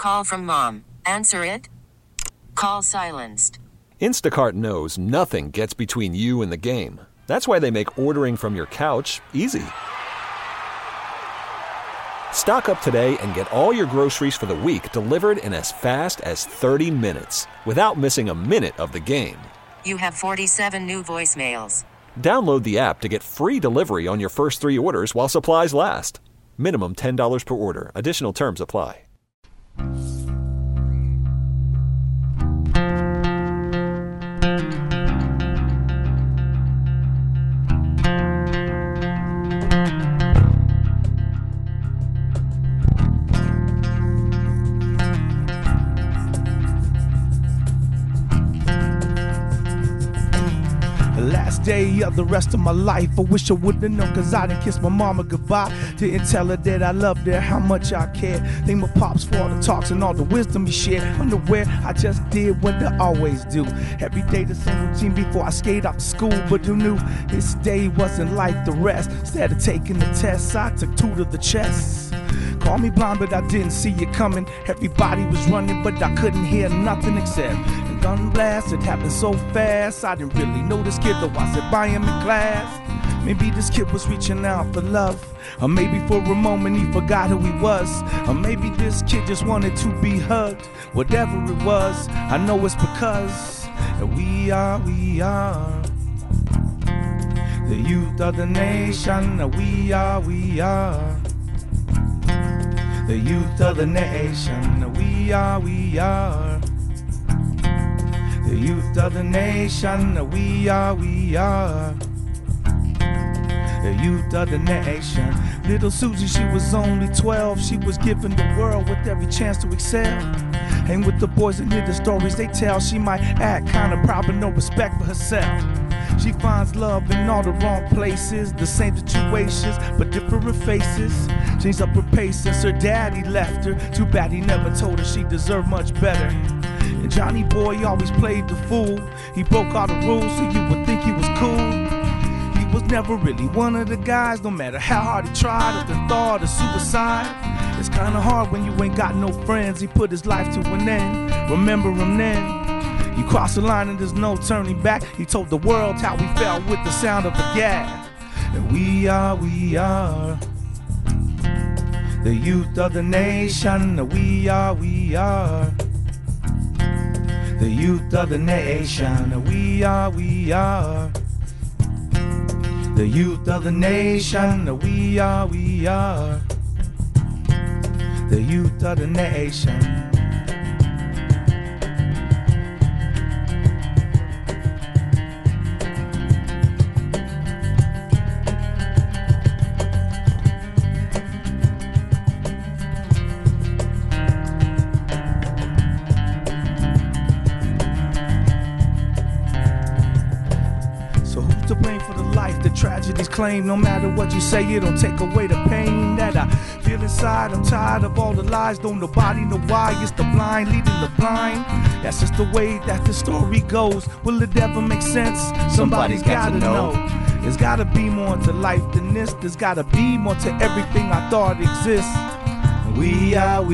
call from mom. Answer it. Call silenced. Instacart knows nothing gets between you and the game. That's why they make ordering from your couch easy. Stock up today and get all your groceries for the week delivered in as fast as 30 minutes without missing a minute of the game. You have 47 new voicemails. Download the app to get free delivery on your first 3 orders while supplies last. Minimum $10 per order. Additional terms apply. Last day of the rest of my life, I wish I would've known, cause I didn't kiss my mama goodbye. Didn't tell her that I loved her, how much I cared. Thank my pops for all the talks and all the wisdom he shared. Underwear, I just did what I always do. Every day the same routine before I skate off to school. But who knew this day wasn't like the rest? Instead of taking the tests, I took 2 to the chest. Call me blind, but I didn't see it coming. Everybody was running, but I couldn't hear nothing except a gun blast. It happened so fast, I didn't really know this kid, though I said by him in class. Maybe this kid was reaching out for love, or maybe for a moment he forgot who he was, or maybe this kid just wanted to be hugged. Whatever it was, I know it's because we are the youth of the nation. We are the youth of the nation. We are the youth of the nation. We are the youth of the nation. Little Susie, she was only 12. She was given the world with every chance to excel. Hang with the boys and hear the stories they tell. She might act kinda proud but no respect for herself. She finds love in all the wrong places, the same situations but different faces. Changed up her pace since her daddy left her. Too bad he never told her she deserved much better. And Johnny Boy always played the fool. He broke all the rules so you would think he was cool. He was never really one of the guys, no matter how hard he tried, or the thought of suicide. It's kinda hard when you ain't got no friends. He put his life to an end, remember him then. You cross the line and there's no turning back. He told the world how he felt with the sound of the gas. And we are the youth of the nation. We are the youth of the nation. We are the youth of the nation. We are the youth of the nation. To blame for the life that tragedies claim. No matter what you say, it don't take away the pain that I feel inside. I'm tired of all the lies, don't nobody know why. It's the blind leading the blind. That's just the way that the story goes. Will it ever make sense? Somebody's gotta know. There's gotta be more to life than this. There's gotta be more to everything I thought exists. We are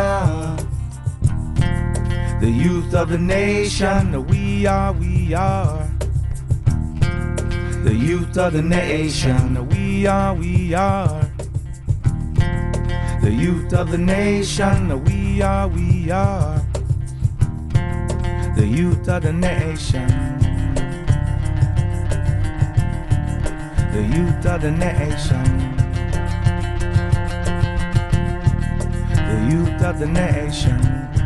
the youth of the nation. We are the youth of the nation. We are the youth of the nation. We are the youth of the nation. The youth of the nation. The youth of the nation.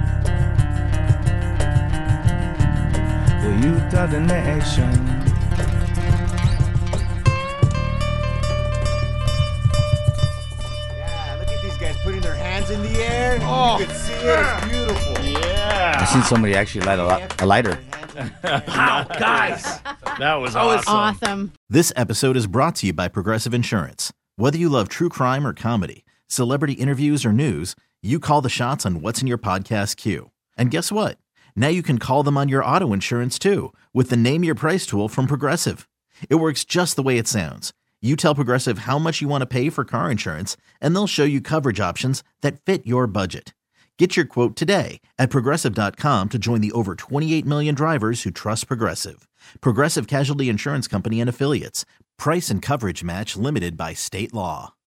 The youth of the nation. Putting their hands in the air. Oh, you can see it. It's beautiful. Yeah. I seen somebody actually light a lighter. Wow, guys. That was awesome. This episode is brought to you by Progressive Insurance. Whether you love true crime or comedy, celebrity interviews or news, you call the shots on what's in your podcast queue. And guess what? Now you can call them on your auto insurance too with the Name Your Price tool from Progressive. It works just the way it sounds. You tell Progressive how much you want to pay for car insurance, and they'll show you coverage options that fit your budget. Get your quote today at Progressive.com to join the over 28 million drivers who trust Progressive. Progressive Casualty Insurance Company and Affiliates. Price and coverage match limited by state law.